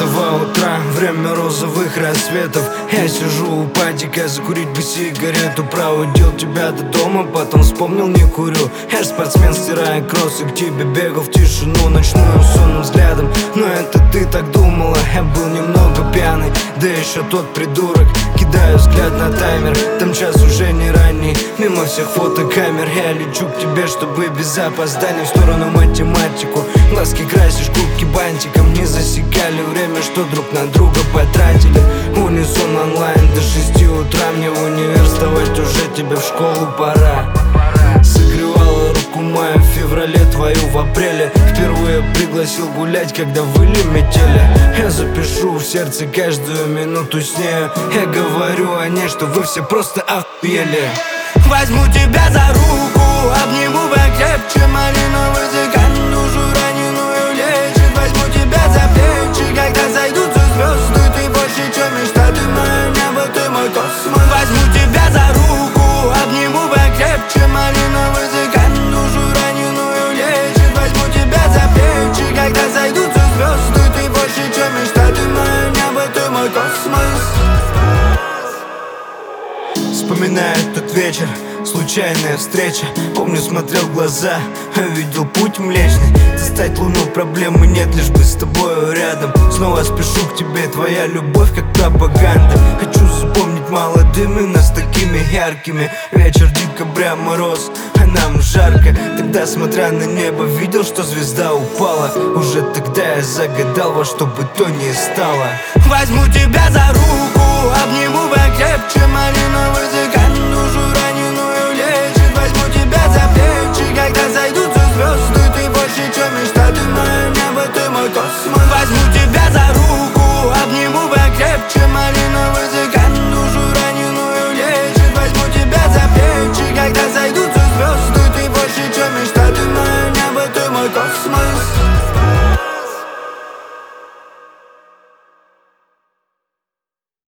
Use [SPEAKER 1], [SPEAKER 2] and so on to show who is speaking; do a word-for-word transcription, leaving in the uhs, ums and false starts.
[SPEAKER 1] Два утра, время розовых рассветов. Я сижу у патика, закурить бы сигарету. Проводил тебя до дома, потом вспомнил, не курю. Я ж спортсмен, стирая кроссы, к тебе бегал в тишину ночную сонным взглядом. Но это ты так думала, я был немного пьяный. Да еще тот придурок, кидаю взгляд на таймер. Там час уже не ранний, мимо всех фотокамер. Я лечу к тебе, чтобы без опоздания в сторону математику. Глазки красишь, губки бантиком. Не засекали время, что друг на друга потратили. Унисон онлайн до шести утра. Мне в универ вставать, уже тебе в школу пора. Согревала руку мая в феврале, твою в апреле. Впервые пригласил гулять, когда выли метели. Я запишу в сердце каждую минуту с нею. Я говорю о ней, что вы все просто охуели.
[SPEAKER 2] Возьму тебя за руку, обниму покрепче. Малиновый закат душу раненую лечит. Возьму тебя за плечи, когда зайдутся звезды. Ты больше, чем мечта, ты мое небо, ты мой космос. Возьму тебя за руку, обниму покрепче. Малиновый закат душу раненую лечит. Возьму тебя за плечи, когда зайдутся звезды. Ты больше, чем мечта, ты мое небо, ты мой космос.
[SPEAKER 1] Вспоминаю этот вечер, случайная встреча. Помню, смотрел в глаза, видел путь млечный. Достать луну проблемы нет, лишь бы с тобою рядом. Снова спешу к тебе, твоя любовь как пропаганда. Хочу запомнить молодыми нас такими яркими. Вечер декабря, мороз, а нам жарко. Тогда, смотря на небо, видел, что звезда упала. Уже тогда я загадал, во что бы то ни стало.
[SPEAKER 2] Возьму тебя за руку, обниму покрепче.